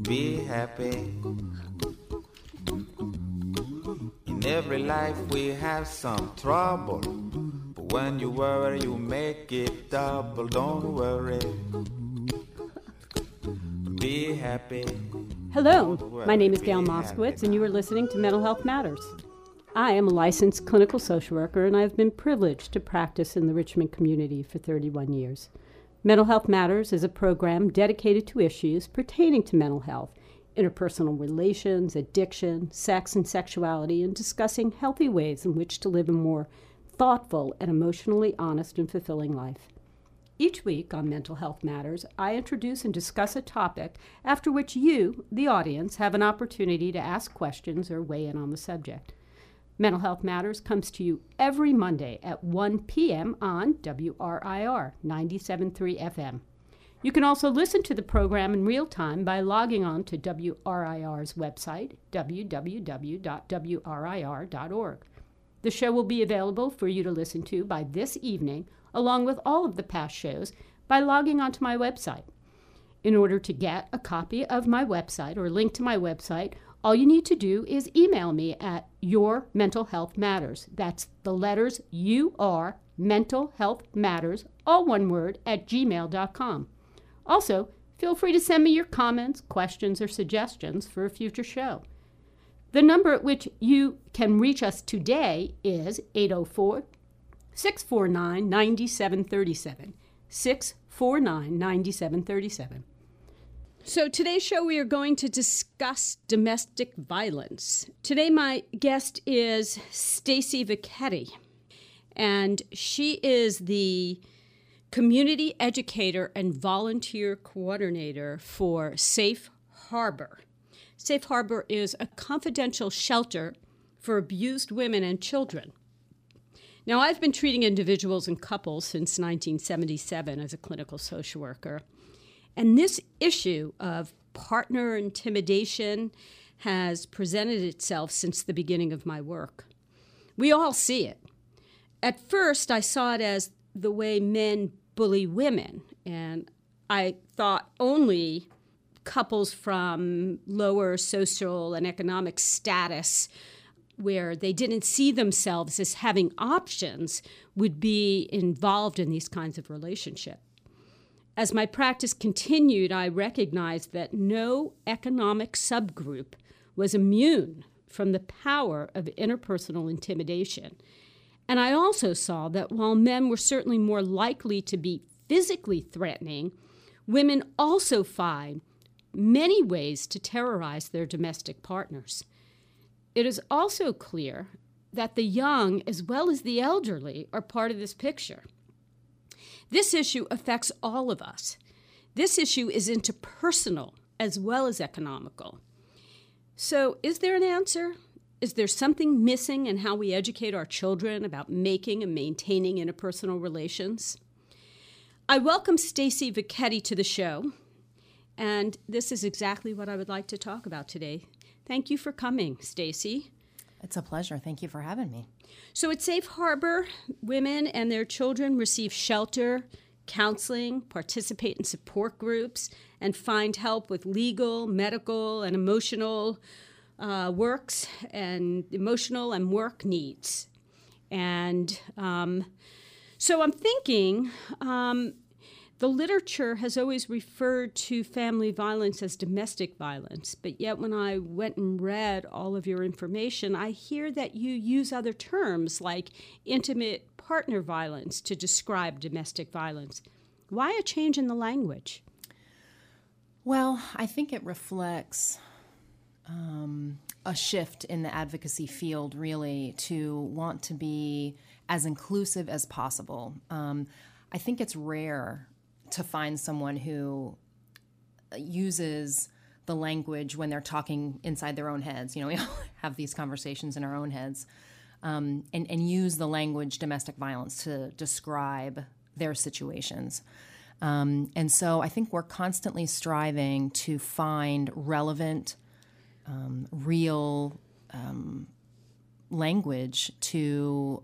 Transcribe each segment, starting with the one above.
Be happy. In every life we have some trouble, but when you worry you make it double. Don't worry. Be happy. Hello, my name is Gail Moskowitz, and you are listening to Mental Health Matters. I am a licensed clinical social worker, and I have been privileged to practice in the Richmond community for 31 years. Mental Health Matters is a program dedicated to issues pertaining to mental health, interpersonal relations, addiction, sex and sexuality, and discussing healthy ways in which to live a more thoughtful and emotionally honest and fulfilling life. Each week on Mental Health Matters, I introduce and discuss a topic after which you, the audience, have an opportunity to ask questions or weigh in on the subject. Mental Health Matters comes to you every Monday at 1 p.m. on WRIR 97.3 FM. You can also listen to the program in real time by logging on to WRIR's website, www.wrir.org. The show will be available for you to listen to by this evening, along with all of the past shows, by logging onto my website. In order to get a copy of my website or link to my website, all you need to do is email me at Your Mental Health Matters. That's the letters UR, Mental Health Matters, all one word, at gmail.com. Also, feel free to send me your comments, questions, or suggestions for a future show. The number at which you can reach us today is 804-649-9737, 649-9737. So today's show we are going to discuss domestic violence. Today my guest is Stacy Vicchetti, and she is the community educator and volunteer coordinator for Safe Harbor. Safe Harbor is a confidential shelter for abused women and children. Now, I've been treating individuals and couples since 1977 as a clinical social worker. And this issue of partner intimidation has presented itself since the beginning of my work. We all see it. At first, I saw it as the way men bully women, and I thought only couples from lower social and economic status, where they didn't see themselves as having options, would be involved in these kinds of relationships. As my practice continued, I recognized that no economic subgroup was immune from the power of interpersonal intimidation. And I also saw that while men were certainly more likely to be physically threatening, women also find many ways to terrorize their domestic partners. It is also clear that the young, as well as the elderly, are part of this picture. This issue affects all of us. This issue is interpersonal as well as economical. So is there an answer? Is there something missing in how we educate our children about making and maintaining interpersonal relations? I welcome Stacy Vicchetti to the show, and this is exactly what I would like to talk about today. Thank you for coming, Stacy. It's a pleasure. Thank you for having me. So at Safe Harbor, women and their children receive shelter, counseling, participate in support groups, and find help with legal, medical, and emotional works and emotional and work needs. And so I'm thinking the literature has always referred to family violence as domestic violence, but yet when I went and read all of your information, I hear that you use other terms like intimate partner violence to describe domestic violence. Why a change in the language? Well, I think it reflects a shift in the advocacy field, really, to want to be as inclusive as possible. I think it's rare to find someone who uses the language when they're talking inside their own heads. You know, we all have these conversations in our own heads, and use the language domestic violence to describe their situations. And so I think we're constantly striving to find relevant, real language to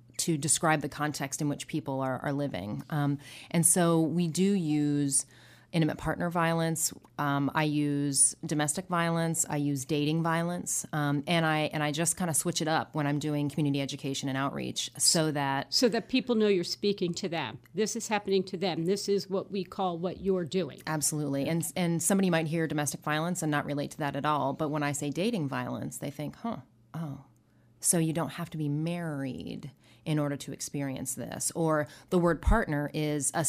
describe the context in which people are living. And so we do use intimate partner violence. I use domestic violence. I use dating violence, and I just kind of switch it up when I'm doing community education and outreach, so that people know you're speaking to them. This is happening to them. This is what we call what you're doing. Absolutely, and somebody might hear domestic violence and not relate to that at all. But when I say dating violence, they think, so you don't have to be married in order to experience this, or the word partner is a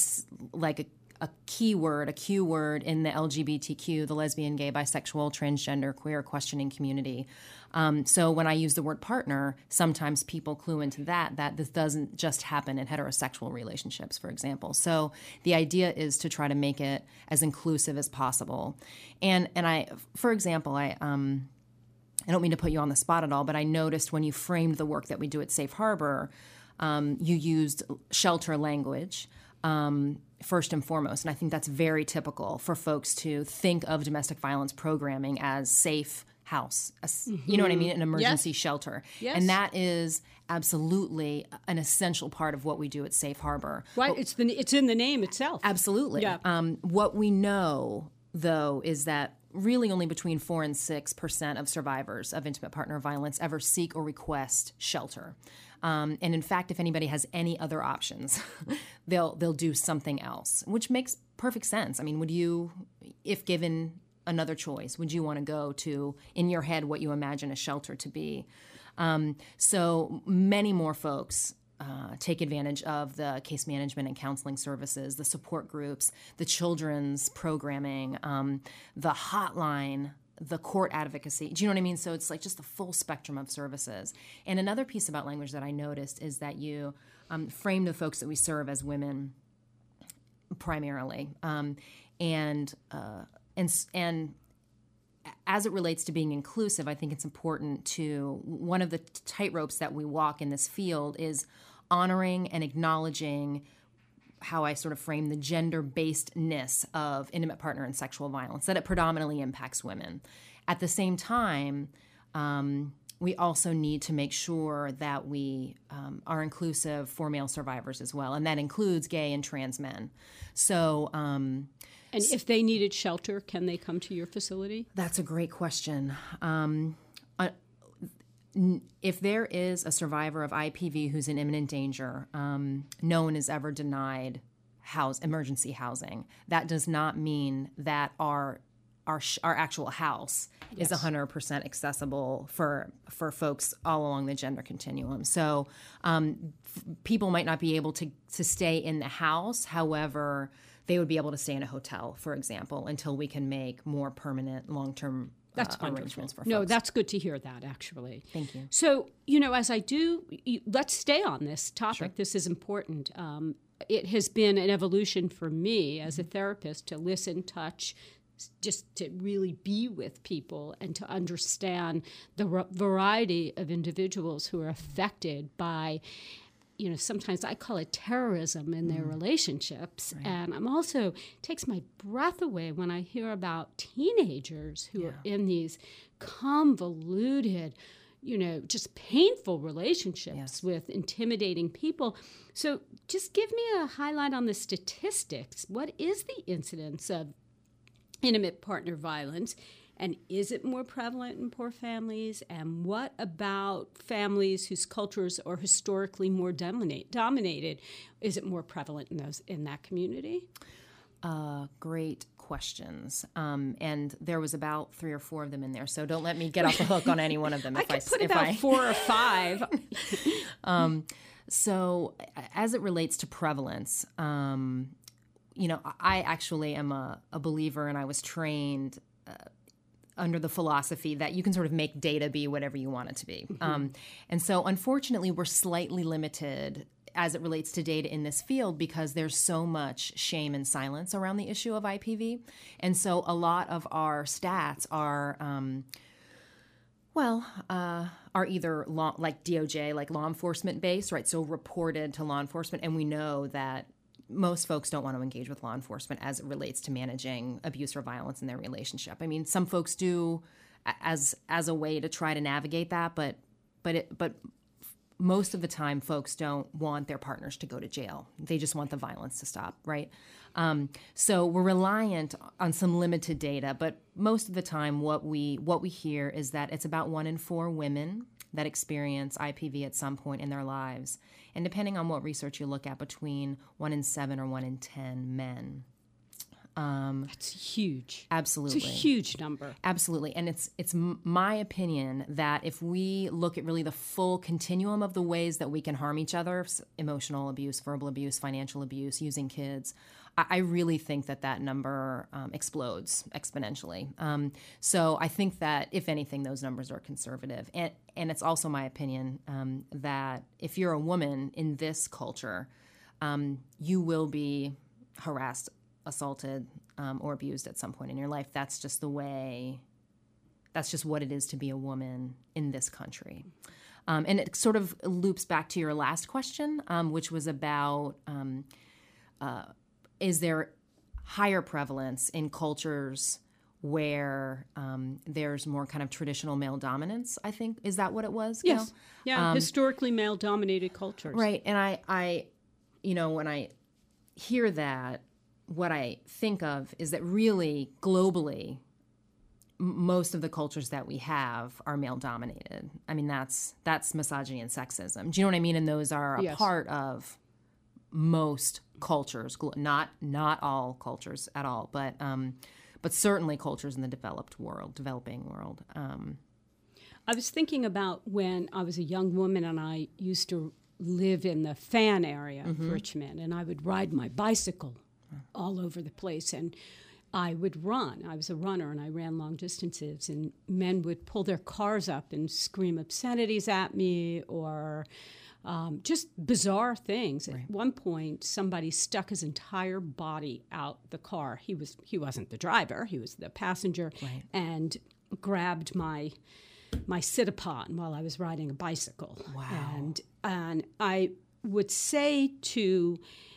key word, a Q word in the LGBTQ, the lesbian, gay, bisexual, transgender, queer questioning community. So when I use the word partner, sometimes people clue into that this doesn't just happen in heterosexual relationships, for example. So the idea is to try to make it as inclusive as possible. And I, for example, I don't mean to put you on the spot at all, but I noticed when you framed the work that we do at Safe Harbor, you used shelter language. First and foremost. And I think that's very typical for folks to think of domestic violence programming as safe house, you know what I mean, an emergency shelter. Yes. And that is absolutely an essential part of what we do at Safe Harbor. Right, it's in the name itself. Absolutely. Yeah. What we know, though, is that really only between 4 and 6% of survivors of intimate partner violence ever seek or request shelter. And in fact, if anybody has any other options, they'll do something else, which makes perfect sense. I mean, would you, if given another choice, would you want to go to, in your head, what you imagine a shelter to be? So many more folks take advantage of the case management and counseling services, the support groups, the children's programming, the hotline, the court advocacy. Do you know what I mean? So it's like just the full spectrum of services. And another piece about language that I noticed is that you frame the folks that we serve as women primarily. And as it relates to being inclusive, I think it's important to, one of the tightropes that we walk in this field is honoring and acknowledging how I sort of frame the gender-basedness of intimate partner and sexual violence, that it predominantly impacts women. At the same time, we also need to make sure that we are inclusive for male survivors as well, and that includes gay and trans men. So, and if they needed shelter, can they come to your facility? That's a great question. If there is a survivor of IPV who's in imminent danger, no one is ever denied emergency housing. That does not mean that our actual house is 100% accessible for folks all along the gender continuum. So people might not be able to stay in the house. However, they would be able to stay in a hotel, for example, until we can make more permanent, long-term that's arrangements for folks. No, that's good to hear that, actually. Thank you. So, as I do, let's stay on this topic. Sure. This is important. It has been an evolution for me as a therapist to listen, touch, just to really be with people and to understand the variety of individuals who are affected by, sometimes I call it terrorism in their relationships. Right. And I'm also, it takes my breath away when I hear about teenagers who are in these convoluted, just painful relationships with intimidating people. So just give me a highlight on the statistics. What is the incidence of intimate partner violence? And is it more prevalent in poor families? And what about families whose cultures are historically more dominated? Is it more prevalent in that community? Great questions. And there was about 3 or 4 of them in there. So don't let me get off the hook on any one of them. I could put about 4 or 5. So as it relates to prevalence, I actually am a believer, and I was trained under the philosophy that you can sort of make data be whatever you want it to be. Mm-hmm. And so unfortunately, we're slightly limited as it relates to data in this field because there's so much shame and silence around the issue of IPV. And so a lot of our stats are either like DOJ, like law enforcement based, right? So reported to law enforcement. And we know that most folks don't want to engage with law enforcement as it relates to managing abuse or violence in their relationship. I mean, some folks do as a way to try to navigate that, but most of the time folks don't want their partners to go to jail. They just want the violence to stop, right? So we're reliant on some limited data, but most of the time what we hear is that it's about 1 in 4 women that experience IPV at some point in their lives. And depending on what research you look at, between 1 in 7 or 1 in 10 men. That's huge. Absolutely. It's a huge number. Absolutely. And it's my opinion that if we look at really the full continuum of the ways that we can harm each other, emotional abuse, verbal abuse, financial abuse, using kids, I really think that number explodes exponentially. So I think that, if anything, those numbers are conservative. And it's also my opinion that if you're a woman in this culture, you will be harassed, assaulted, or abused at some point in your life. That's just what it is to be a woman in this country. And it sort of loops back to your last question, which was about is there higher prevalence in cultures where there's more kind of traditional male dominance, I think. Is that what it was, Gail? Yes. Yeah, historically male-dominated cultures. Right. And I when I hear that, what I think of is that really, globally, most of the cultures that we have are male-dominated. I mean, that's misogyny and sexism. Do you know what I mean? And those are a part of most cultures, not all cultures at all, but certainly cultures in the developing world. I was thinking about when I was a young woman and I used to live in the Fan area of Richmond, and I would ride my bicycle all over the place, and I would run. I was a runner, and I ran long distances, and men would pull their cars up and scream obscenities at me, or just bizarre things. Right. At one point, somebody stuck his entire body out the car. He wasn't the driver; he was the passenger, right, and grabbed my sit-upon while I was riding a bicycle. Wow! And I would say to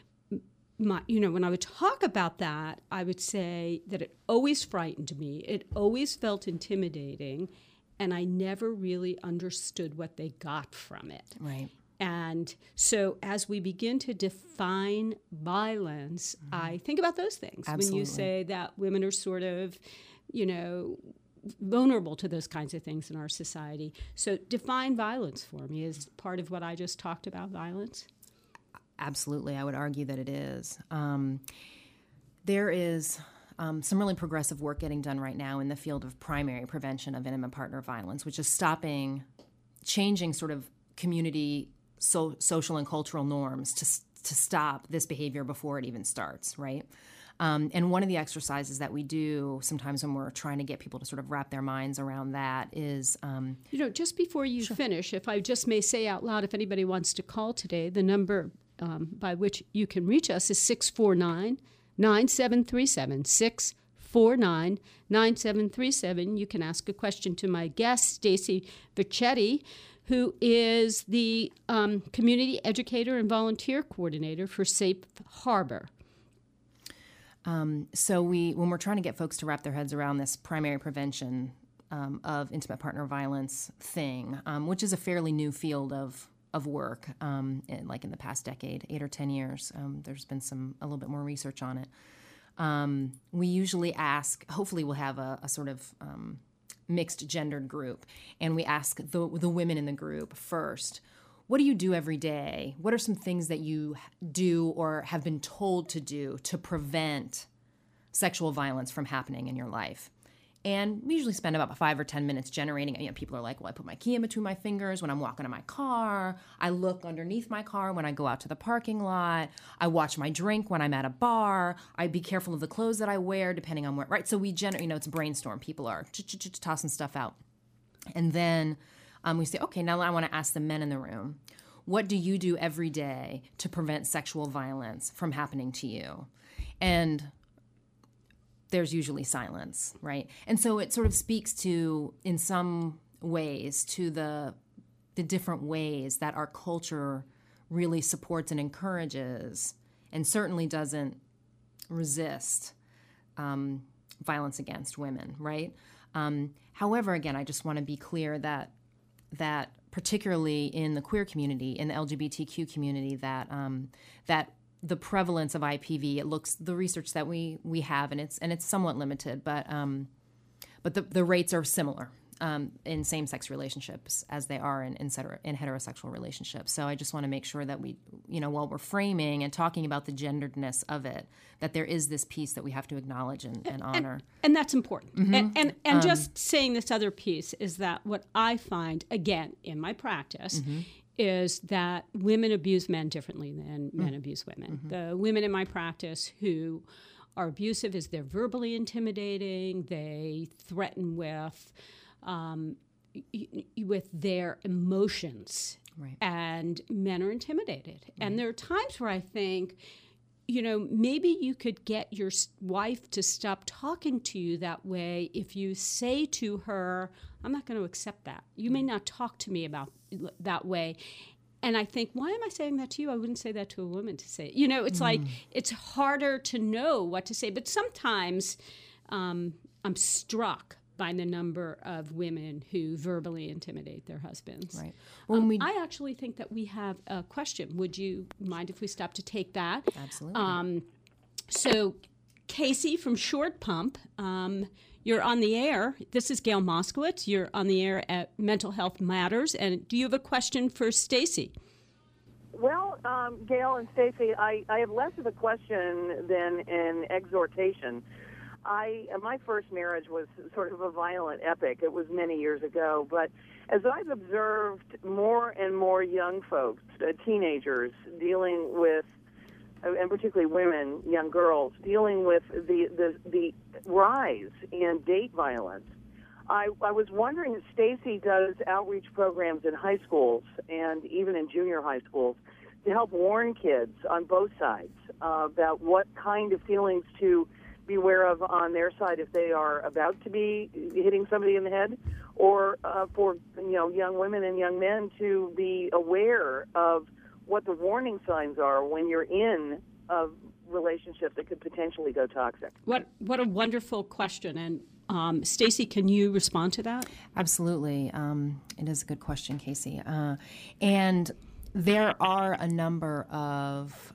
when I would talk about that, I would say that it always frightened me. It always felt intimidating, and I never really understood what they got from it. Right. And so as we begin to define violence, I think about those things. Absolutely. When you say that women are sort of, vulnerable to those kinds of things in our society. So define violence for me. Is part of what I just talked about violence? Absolutely. I would argue that it is. There is some really progressive work getting done right now in the field of primary prevention of intimate partner violence, which is changing sort of community social and cultural norms to stop this behavior before it even starts, right? And one of the exercises that we do sometimes when we're trying to get people to sort of wrap their minds around that is... just before you finish, if I just may say out loud, if anybody wants to call today, the number by which you can reach us is 649-9737, 649-9737. You can ask a question to my guest, Stacy Vecchetti, who is the community educator and volunteer coordinator for Safe Harbor. So when we're trying to get folks to wrap their heads around this primary prevention of intimate partner violence thing, which is a fairly new field of work, in the past decade, 8 or 10 years, there's been a little bit more research on it. We usually ask, hopefully we'll have a sort of mixed gendered group, and we ask the women in the group first, what do you do every day? What are some things that you do or have been told to do to prevent sexual violence from happening in your life? And we usually spend about 5 or 10 minutes generating. People are like, well, I put my key in between my fingers when I'm walking to my car. I look underneath my car when I go out to the parking lot. I watch my drink when I'm at a bar. I be careful of the clothes that I wear, depending on where, right? So we generate, it's a brainstorm. People are tossing stuff out. And then we say, okay, now I want to ask the men in the room, what do you do every day to prevent sexual violence from happening to you? And there's usually silence, right? And so it sort of speaks to, in some ways, to the different ways that our culture really supports and encourages, and certainly doesn't resist violence against women, right? However, again, I just want to be clear that particularly in the queer community, in the LGBTQ community, that that the prevalence of IPV, it looks, the research that we have, and it's somewhat limited, but the rates are similar in same-sex relationships as they are in heterosexual relationships. So I just want to make sure that we, while we're framing and talking about the genderedness of it, that there is this piece that we have to acknowledge and honor. And that's important. Mm-hmm. And just saying this other piece is that what I find, again, in my practice, mm-hmm. is that women abuse men differently than men abuse women. Mm-hmm. The women in my practice who are abusive is they're verbally intimidating, they threaten with their emotions, right. And men are intimidated. Right. And there are times where I think, maybe you could get your wife to stop talking to you that way if you say to her, I'm not going to accept that. You may not talk to me about that way. And I think, why am I saying that to you? I wouldn't say that to a woman to say. It's like, it's harder to know what to say. But sometimes I'm struck by the number of women who verbally intimidate their husbands. Right. I actually think that we have a question. Would you mind if we stop to take that? Absolutely. So, Casey from Short Pump, you're on the air. This is Gail Moskowitz. You're on the air at Mental Health Matters. And do you have a question for Stacy? Well, Gail and Stacy, I have less of a question than an exhortation. My first marriage was sort of a violent epic. It was many years ago. But as I've observed more and more young folks, teenagers, dealing with, and particularly women, young girls, dealing with the rise in date violence, I was wondering if Stacy does outreach programs in high schools and even in junior high schools to help warn kids on both sides about what kind of feelings to beware of on their side if they are about to be hitting somebody in the head, or for young women and young men to be aware of what the warning signs are when you're in a relationship that could potentially go toxic. What a wonderful question. And Stacy, can you respond to that? Absolutely. It is a good question, Casey. And there are a number of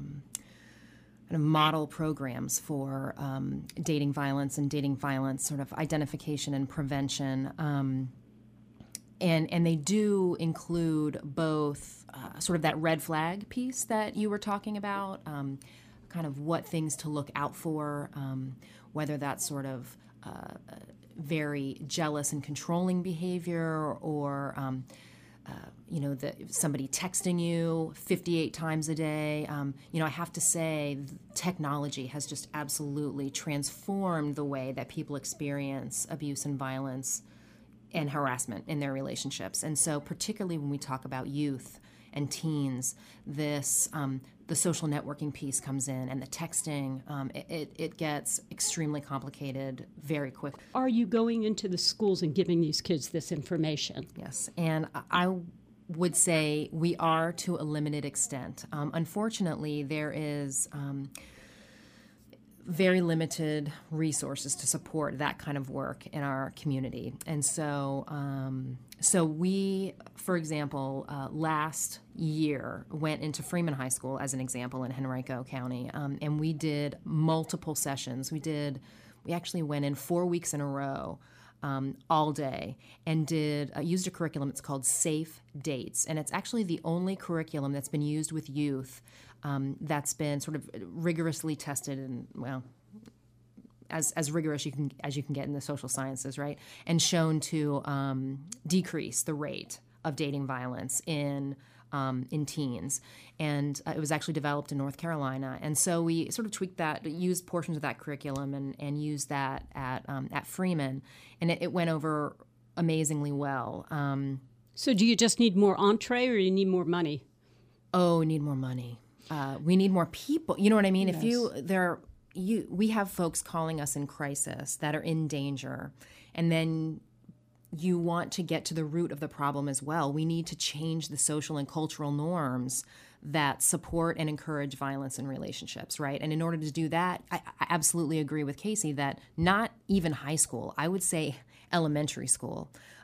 model programs for dating violence and dating violence sort of identification and prevention. And they do include both sort of that red flag piece that you were talking about, kind of what things to look out for, whether that's sort of very jealous and controlling behavior, or somebody texting you 58 times a day. I have to say, technology has just absolutely transformed the way that people experience abuse and violence and harassment in their relationships. And so particularly when we talk about youth and teens, this the social networking piece comes in, and the texting, it gets extremely complicated very quickly. Are you going into the schools and giving these kids this information? Yes, and I would say we are to a limited extent. Unfortunately, there is very limited resources to support that kind of work in our community. And so we, for example, last year went into Freeman High School as an example in Henrico County, and we did multiple sessions. We actually went in 4 weeks in a row, all day, and used a curriculum. It's called Safe Dates, and it's actually the only curriculum that's been used with youth that's been sort of rigorously tested, and as rigorous as you can get in the social sciences, right? And shown to decrease the rate of dating violence in teens. And it was actually developed in North Carolina. And so we sort of tweaked that, used portions of that curriculum and used that at Freeman. And it went over amazingly well. So do you just need more entree, or you need more money? Oh, we need more money. We need more people. You know what I mean? Yes. We have folks calling us in crisis that are in danger, and then you want to get to the root of the problem as well. We need to change the social and cultural norms that support and encourage violence in relationships, right? And in order to do that, I absolutely agree with Casey that not even high school, I would say elementary school,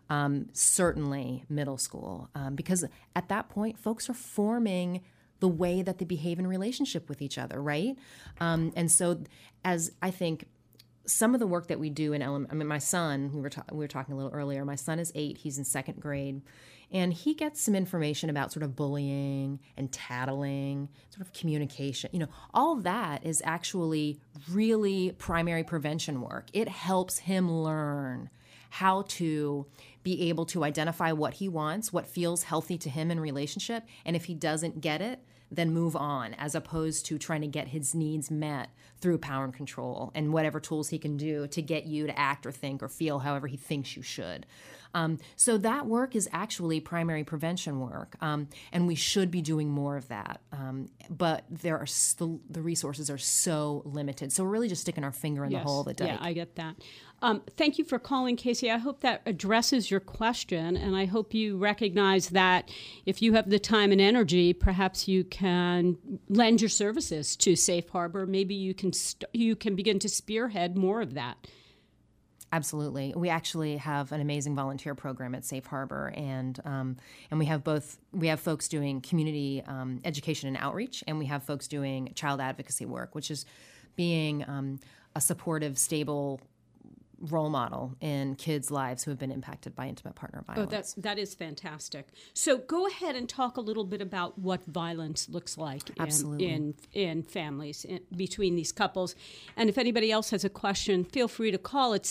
certainly middle school, because at that point, folks are forming the way that they behave in relationship with each other, right? And so, as I think some of the work that we do in my son, we were talking a little earlier. My son is 8; he's in 2nd grade, and he gets some information about sort of bullying and tattling, sort of communication. All of that is actually really primary prevention work. It helps him learn how to be able to identify what he wants, what feels healthy to him in relationship, and if he doesn't get it, then move on, as opposed to trying to get his needs met through power and control and whatever tools he can do to get you to act or think or feel however he thinks you should. So that work is actually primary prevention work, and we should be doing more of that. But the resources are so limited. So we're really just sticking our finger in the hole of the dike. Yeah, I get that. Thank you for calling, Casey. I hope that addresses your question, and I hope you recognize that if you have the time and energy, perhaps you can lend your services to Safe Harbor. Maybe you can begin to spearhead more of that. Absolutely. We actually have an amazing volunteer program at Safe Harbor, and we have folks doing community education and outreach, and we have folks doing child advocacy work, which is being a supportive, stable role model in kids' lives who have been impacted by intimate partner violence. That is fantastic. So go ahead and talk a little bit about what violence looks like in families, between these couples. And if anybody else has a question, feel free to call at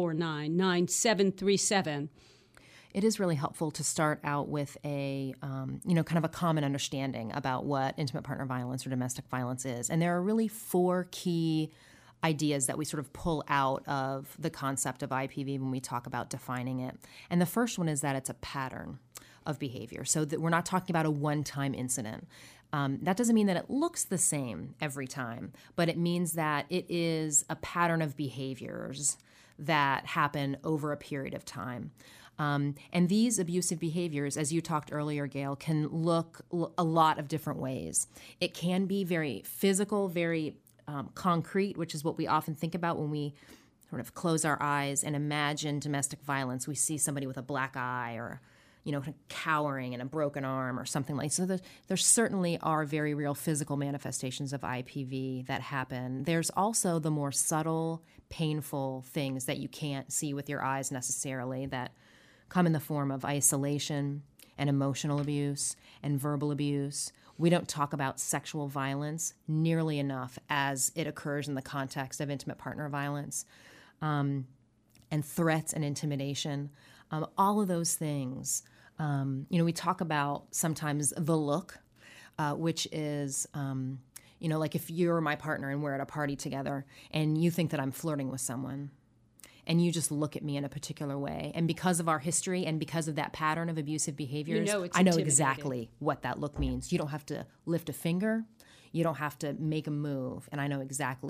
649-9737. It is really helpful to start out with a, kind of a common understanding about what intimate partner violence or domestic violence is. And there are really 4 key ideas that we sort of pull out of the concept of IPV when we talk about defining it. And the first one is that it's a pattern of behavior. So that we're not talking about a one-time incident. That doesn't mean that it looks the same every time, but it means that it is a pattern of behaviors that happen over a period of time. And these abusive behaviors, as you talked earlier, Gail, can look a lot of different ways. It can be very physical, very concrete, which is what we often think about when we sort of close our eyes and imagine domestic violence. We see somebody with a black eye or, kind of cowering and a broken arm or something like that. So there certainly are very real physical manifestations of IPV that happen. There's also the more subtle, painful things that you can't see with your eyes necessarily that come in the form of isolation and emotional abuse and verbal abuse. We don't talk about sexual violence nearly enough as it occurs in the context of intimate partner violence, and threats and intimidation. All of those things. We talk about sometimes the look, which is, like if you're my partner and we're at a party together and you think that I'm flirting with someone, and you just look at me in a particular way. And because of our history and because of that pattern of abusive behaviors, I know exactly what that look means. You don't have to lift a finger. You don't have to make a move. And I know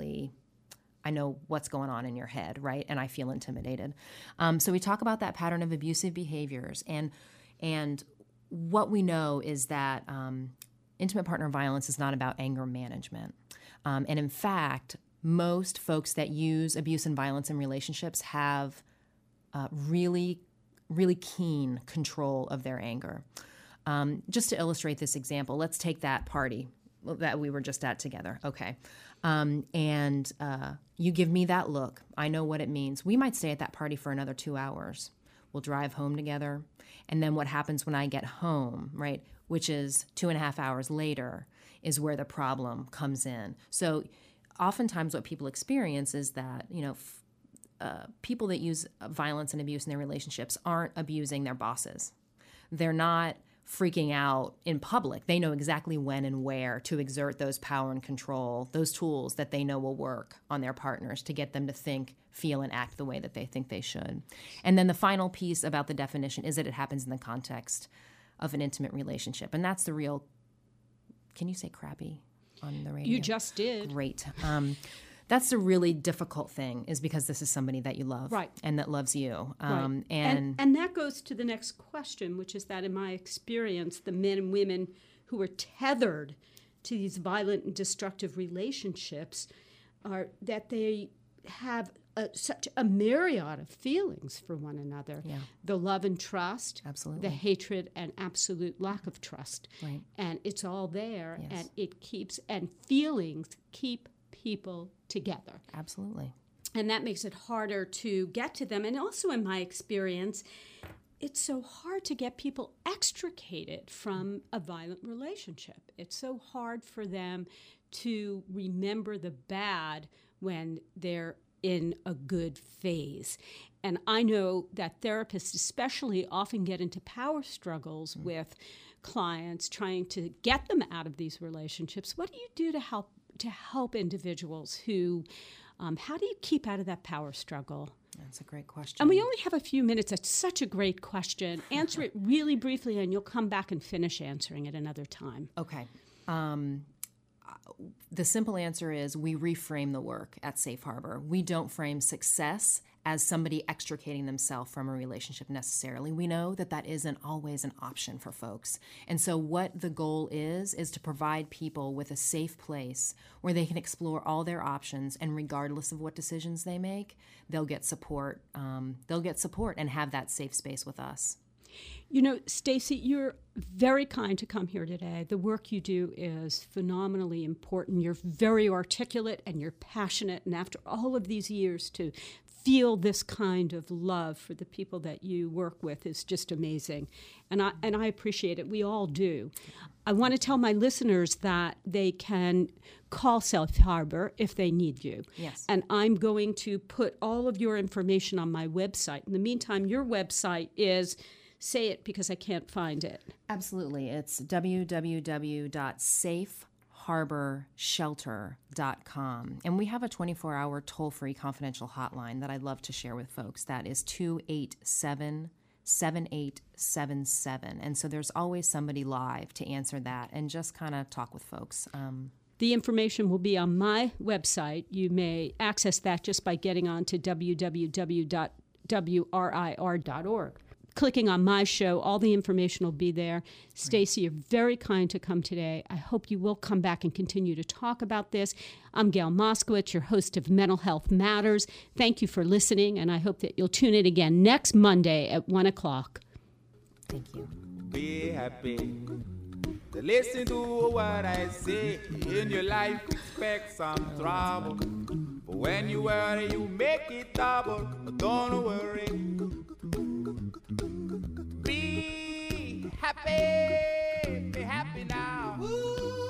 what's going on in your head, right? And I feel intimidated. So we talk about that pattern of abusive behaviors. And what we know is that intimate partner violence is not about anger management. And in fact, most folks that use abuse and violence in relationships have really, really keen control of their anger. Just to illustrate this example, let's take that party that we were just at together. Okay. And you give me that look. I know what it means. We might stay at that party for another 2 hours. We'll drive home together. And then what happens when I get home, right, which is 2.5 hours later, is where the problem comes in. So oftentimes what people experience is that, people that use violence and abuse in their relationships aren't abusing their bosses. They're not freaking out in public. They know exactly when and where to exert those power and control, those tools that they know will work on their partners to get them to think, feel, and act the way that they think they should. And then the final piece about the definition is that it happens in the context of an intimate relationship. And that's the real, can you say crappy on the radio? You just did. Great. That's the really difficult thing, is because this is somebody that you love, right, and that loves you. Right. And that goes to the next question, which is that in my experience, the men and women who are tethered to these violent and destructive relationships are that they have such a myriad of feelings for one another. Yeah. The love and trust, Absolutely. the hatred and absolute lack of trust. Right. And it's all there, Yes. and and feelings keep people together. Absolutely. And that makes it harder to get to them. And also, in my experience, it's so hard to get people extricated from a violent relationship. It's so hard for them to remember the bad when they're in a good phase. And I know that therapists especially often get into power struggles with clients trying to get them out of these relationships. What do you do to help individuals who, how do you keep out of that power struggle? That's a great question. And we only have a few minutes. That's such a great question. Answer it really briefly, and you'll come back and finish answering it another time. Okay. The simple answer is we reframe the work at Safe Harbor. We don't frame success as somebody extricating themselves from a relationship necessarily. We know that that isn't always an option for folks. And so what the goal is to provide people with a safe place where they can explore all their options, and regardless of what decisions they make, they'll get support. They'll get support and have that safe space with us. You know, Stacy, you're very kind to come here today. The work you do is phenomenally important. You're very articulate and you're passionate. And after all of these years, to feel this kind of love for the people that you work with is just amazing. And I appreciate it. We all do. I want to tell my listeners that they can call Safe Harbor if they need you. Yes. And I'm going to put all of your information on my website. In the meantime, your website is... Say it because I can't find it. Absolutely. It's www.safeharborshelter.com. And we have a 24-hour toll-free confidential hotline that I'd love to share with folks. That is 287-7877. And so there's always somebody live to answer that and just kind of talk with folks. The information will be on my website. You may access that just by getting on to www.wrir.org. Clicking on my show, all the information will be there. Stacy, you're very kind to come today. I hope you will come back and continue to talk about this. I'm Gail Moskowitz, your host of Mental Health Matters. Thank you for listening, and I hope that you'll tune in again next Monday at 1 o'clock. Thank you. Be happy. Listen to what I say. In your life, expect some trouble. But when you worry, you make it double. But don't worry. Be happy now. Woo!